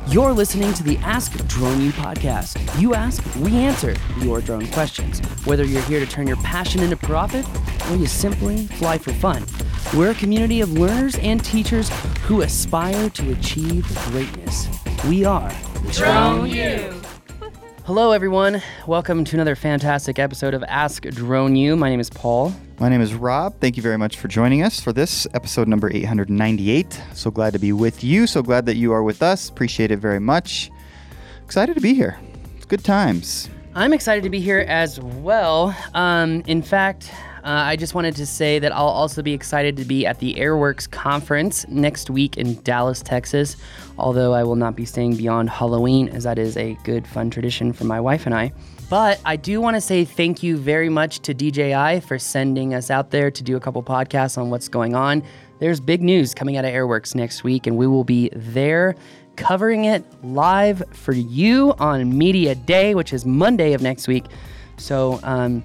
You're listening to the Ask Drone U podcast. You ask, we answer your drone questions. Whether you're here to turn your passion into profit or you simply fly for fun, we're a community of learners and teachers who aspire to achieve greatness. We are Drone U. Hello, everyone. Welcome to another fantastic episode of Ask Drone U. My name is Paul. My name is Rob. Thank you very much for joining us for this episode number 898. So glad to be with you. So glad that you are with us. Appreciate it very much. Excited to be here. It's good times. I'm excited to be here as well. In fact, I just wanted to say that I'll also be excited to be at the Airworks conference next week in Dallas, Texas, although I will not be staying beyond Halloween, as that is a good, fun tradition for my wife and I. But I do want to say thank you very much to DJI for sending us out there to do a couple podcasts on what's going on. There's big news coming out of Airworks next week, and we will be there covering it live for you on Media Day, which is Monday of next week. So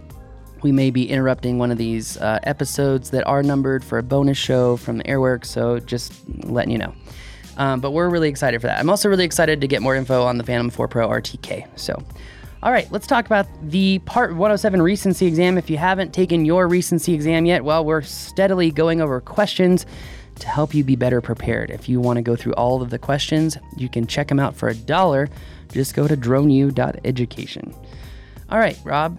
we may be interrupting one of these episodes that are numbered for a bonus show from Airworks, so just letting you know. But we're really excited for that. I'm also really excited to get more info on the Phantom 4 Pro RTK. So, all right, let's talk about the Part 107 recency exam. If you haven't taken your recency exam yet, well, we're steadily going over questions to help you be better prepared. If you want to go through all of the questions, you can check them out for $1. Just go to droneu.education. All right, Rob,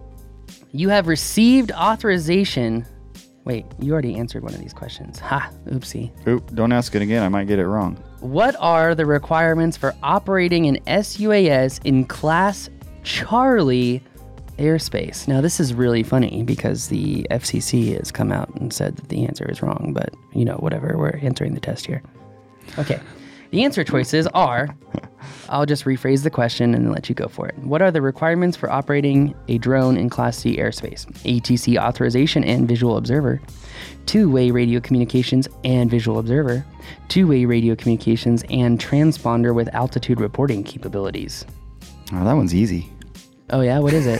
you have received authorization. Wait, you already answered one of these questions. Ha, oopsie. Oop, don't ask it again. I might get it wrong. What are the requirements for operating an SUAS in Class Charlie airspace? Now, this is really funny because the FCC has come out and said that the answer is wrong, but, you know, whatever. We're answering the test here. Okay. The answer choices are, I'll just rephrase the question and then let you go for it. What are the requirements for operating a drone in Class C airspace? ATC authorization and visual observer, two-way radio communications and visual observer, two-way radio communications and transponder with altitude reporting capabilities. Oh, that one's easy. Oh yeah, what is it?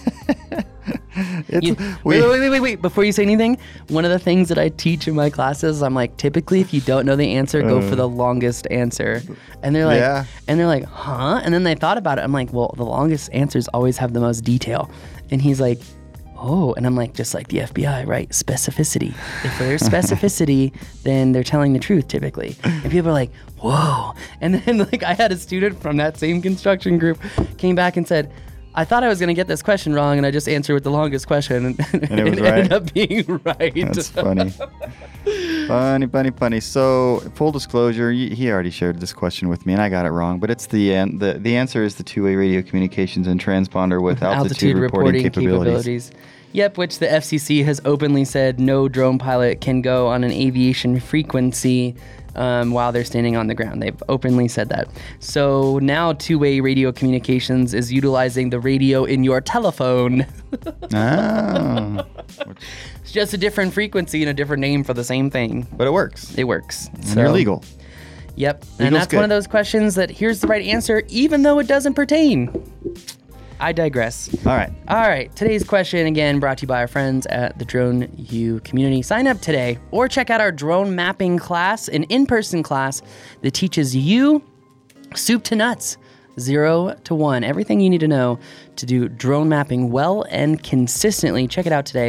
Wait. Before you say anything, one of the things that I teach in my classes, I'm like, typically if you don't know the answer, go for the longest answer. And they're like, huh? And then they thought about it. I'm like, well, the longest answers always have the most detail. And he's like, oh, and I'm like, just like the FBI, right? Specificity. If there's specificity, then they're telling the truth typically. And people are like, whoa. And then like I had a student from that same construction group came back and said, I thought I was going to get this question wrong, and I just answered with the longest question, and it was ended up being right. That's funny. Funny. So, full disclosure, he already shared this question with me, and I got it wrong, but it's the answer is the two-way radio communications and transponder with altitude reporting capabilities. Yep, which the FCC has openly said no drone pilot can go on an aviation frequency while they're standing on the ground. They've openly said that. So now two-way radio communications is utilizing the radio in your telephone. Oh. It's just a different frequency and a different name for the same thing. But it works. It works. And you're legal. Yep. Legal's and that's good. one of those questions that here's the right answer, even though it doesn't pertain. I digress. All right. Today's question, again, brought to you by our friends at the Drone U community. Sign up today or check out our drone mapping class, an in-person class that teaches you soup to nuts, 0 to 1, everything you need to know to do drone mapping well and consistently. Check it out today,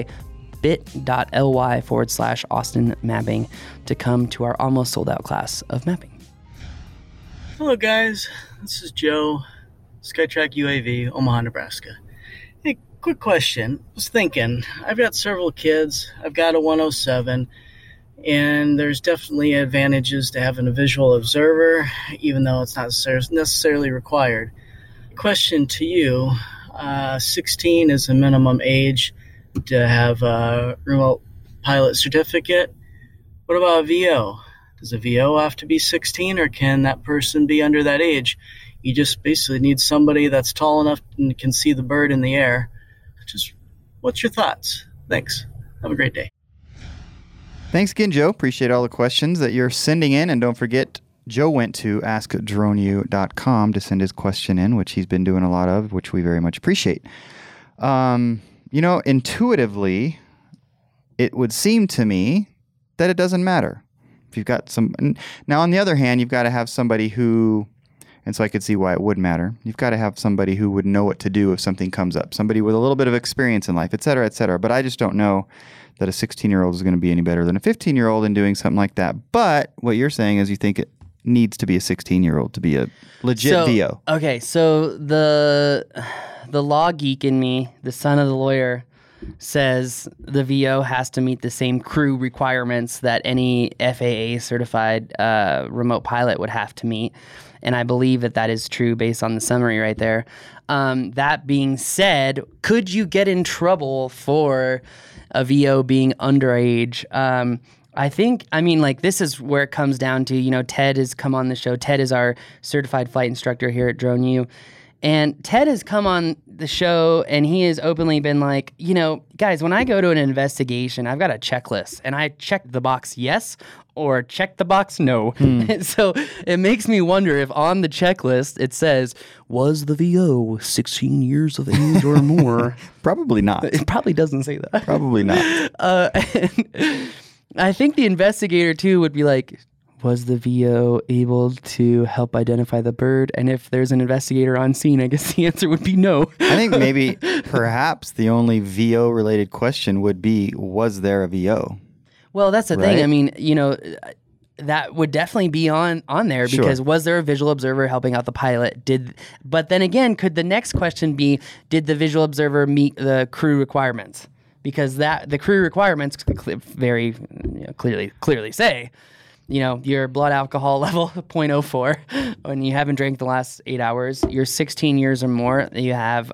bit.ly/Austin Mapping to come to our almost sold out class of mapping. Hello guys, this is Joe, Skytrack UAV, Omaha, Nebraska. Hey, quick question. I was thinking, I've got several kids, I've got a 107, and there's definitely advantages to having a visual observer, even though it's not necessarily required. Question to you, 16 is the minimum age to have a remote pilot certificate. What about a VO? Does a VO have to be 16, or can that person be under that age? You just basically need somebody that's tall enough and can see the bird in the air. Just, what's your thoughts? Thanks. Have a great day. Thanks again, Joe. Appreciate all the questions that you're sending in. And don't forget, Joe went to askdroneu.com to send his question in, which he's been doing a lot of, which we very much appreciate. Intuitively, it would seem to me that it doesn't matter. If you've got some... Now, on the other hand, you've got to have somebody who And so I could see why it would matter. You've got to have somebody who would know what to do if something comes up, somebody with a little bit of experience in life, et cetera, et cetera. But I just don't know that a 16-year-old is going to be any better than a 15-year-old in doing something like that. But what you're saying is you think it needs to be a 16-year-old to be a legit VO. Okay, so the law geek in me, the son of the lawyer, says the VO has to meet the same crew requirements that any FAA certified remote pilot would have to meet. And I believe that is true based on the summary right there. That being said, could you get in trouble for a VO being underage? This is where it comes down to, Ted has come on the show. Ted is our certified flight instructor here at DroneU. And Ted has come on the show and he has openly been like, guys, when I go to an investigation, I've got a checklist and I check the box yes or check the box no. So it makes me wonder if on the checklist it says, was the VO 16 years of age or more? Probably not. It probably doesn't say that. Probably not. I think the investigator too would be like, was the VO able to help identify the bird? And if there's an investigator on scene, I guess the answer would be no. I think perhaps the only VO related question would be, was there a VO? Well, that's the right? thing. I mean, that would definitely be on there because was there a visual observer helping out the pilot? But then again, could the next question be, did the visual observer meet the crew requirements? Because the crew requirements very clearly say, your blood alcohol level 0.04 when you haven't drank the last 8 hours, you're 16 years or more, you have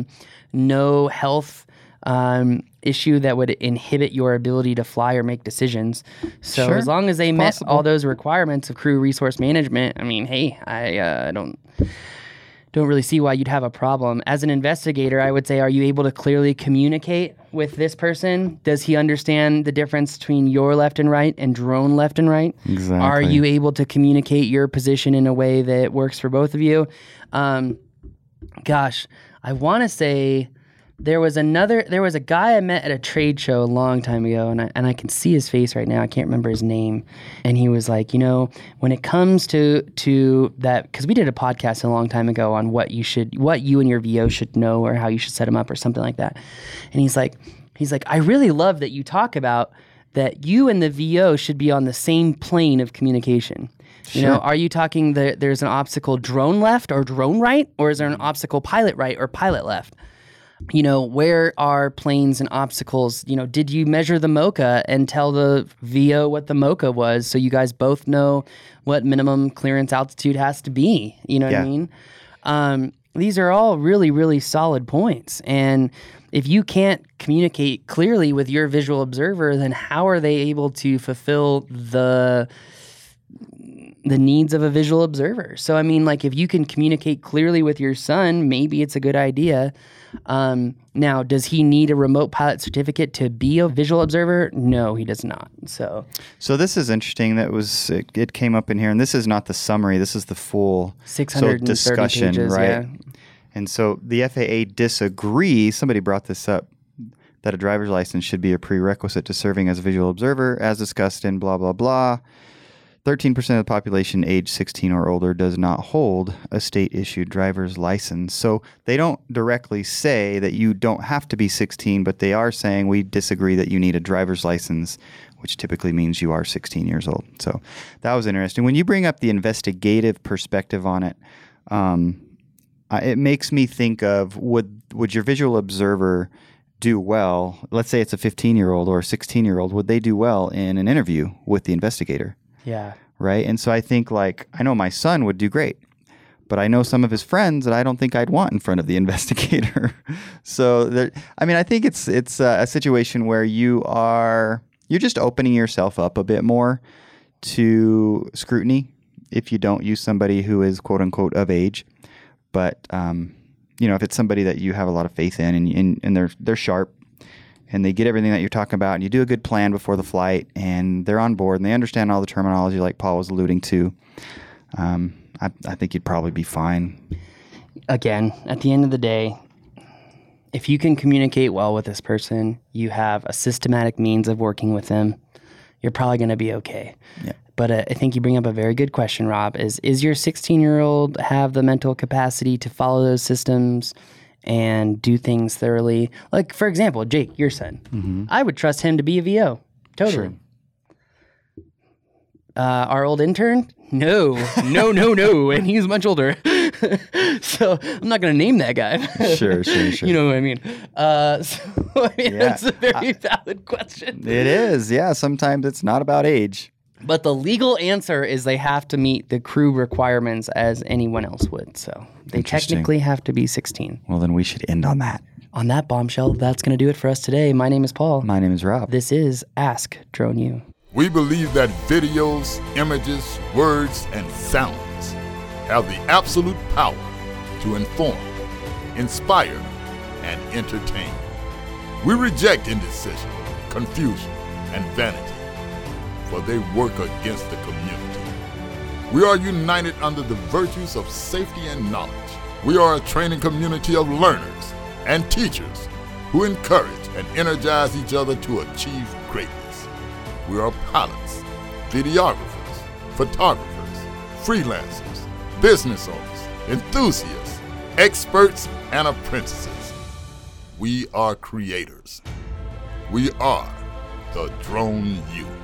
no health issue that would inhibit your ability to fly or make decisions. So as long as they met all those requirements of crew resource management, I mean, hey, I don't really see why you'd have a problem. As an investigator, I would say, are you able to clearly communicate with this person? Does he understand the difference between your left and right and drone left and right? Exactly. Are you able to communicate your position in a way that works for both of you? I want to say there was a guy I met at a trade show a long time ago, and I can see his face right now. I can't remember his name. And he was like, when it comes to that, because we did a podcast a long time ago on what you and your VO should know or how you should set them up or something like that. And he's like, I really love that you talk about that you and the VO should be on the same plane of communication. Are you talking there's an obstacle drone left or drone right, or is there an obstacle pilot right or pilot left? Where are planes and obstacles? Did you measure the MOCA and tell the VO what the MOCA was so you guys both know what minimum clearance altitude has to be? You know what I mean? These are all really, really solid points. And if you can't communicate clearly with your visual observer, then how are they able to fulfill the needs of a visual observer? So, I mean, like if you can communicate clearly with your son, maybe it's a good idea. Now, does he need a remote pilot certificate to be a visual observer? No, he does not. So this is interesting. It came up in here, and this is not the summary. This is the full 630 discussion, pages, right? Yeah. And so the FAA disagrees. Somebody brought this up, that a driver's license should be a prerequisite to serving as a visual observer, as discussed in blah, blah, blah. 13% of the population age 16 or older does not hold a state-issued driver's license. So they don't directly say that you don't have to be 16, but they are saying we disagree that you need a driver's license, which typically means you are 16 years old. So that was interesting. When you bring up the investigative perspective on it, it makes me think of would your visual observer do well? Let's say it's a 15-year-old or a 16-year-old. Would they do well in an interview with the investigator? Yeah. Right. And so I think I know my son would do great, but I know some of his friends that I don't think I'd want in front of the investigator. So I think it's a situation where you're just opening yourself up a bit more to scrutiny if you don't use somebody who is quote unquote of age. But if it's somebody that you have a lot of faith in and they're sharp, and they get everything that you're talking about, and you do a good plan before the flight, and they're on board, and they understand all the terminology like Paul was alluding to, I think you'd probably be fine. Again, at the end of the day, if you can communicate well with this person, you have a systematic means of working with them, you're probably going to be okay. Yeah. But I think you bring up a very good question, Rob. Is your 16-year-old have the mental capacity to follow those systems and do things thoroughly? Like, for example, Jake, your son. I would trust him to be a VO. Totally. Sure. Our old intern? No. And he's much older. So I'm not going to name that guy. Sure. You know what I mean? That's a very valid question. It is. Yeah. Sometimes it's not about age. But the legal answer is they have to meet the crew requirements as anyone else would. So they technically have to be 16. Well, then we should end on that. On that bombshell, that's going to do it for us today. My name is Paul. My name is Rob. This is Ask Drone U. We believe that videos, images, words, and sounds have the absolute power to inform, inspire, and entertain. We reject indecision, confusion, and vanity, for they work against the community. We are united under the virtues of safety and knowledge. We are a training community of learners and teachers who encourage and energize each other to achieve greatness. We are pilots, videographers, photographers, freelancers, business owners, enthusiasts, experts, and apprentices. We are creators. We are the Drone U.